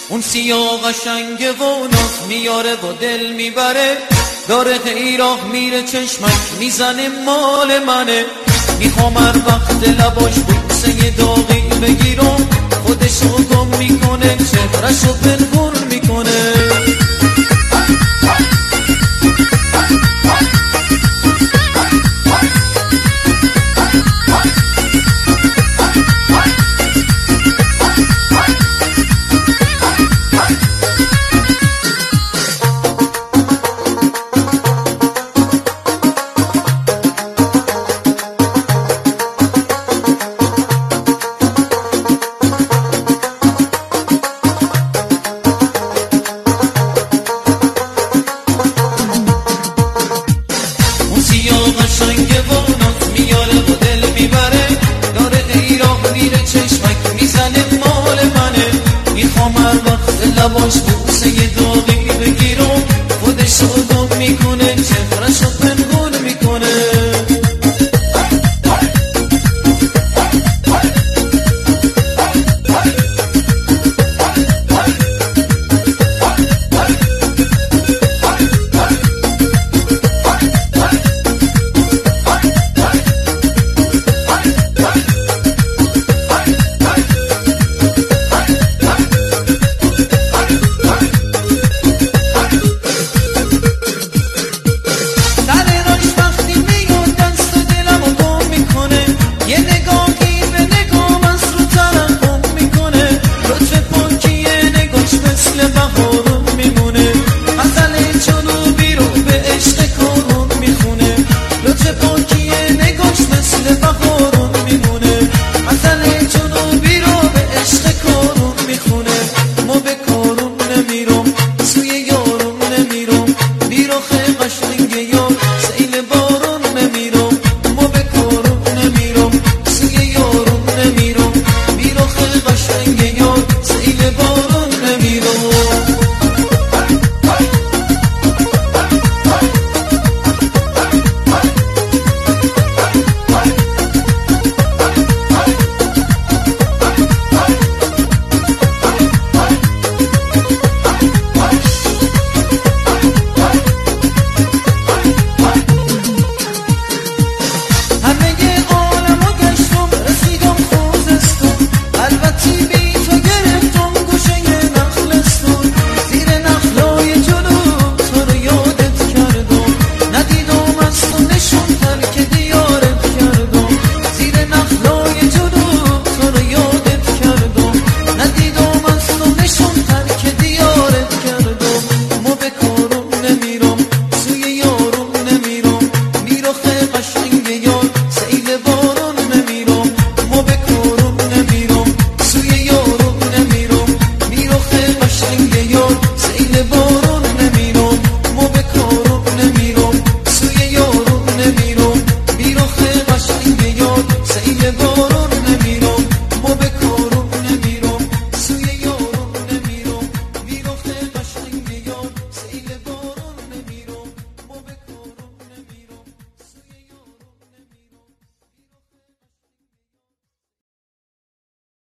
اون سیاه قشنگه و ناز میاره و دل میبره، داره خیراه میره چشمک میزنه مال منه. میخوام هر وقت لباش بوسه داغی بگیرم، خودشو گم میکنه چهرشو پنهون میکنه. قشنگه و ناز میاره و دل میبره، داره ایران میره چشمک میزنه مال منه. میخوام هر وقت لباش بوسه داغی بگیرم، خودشو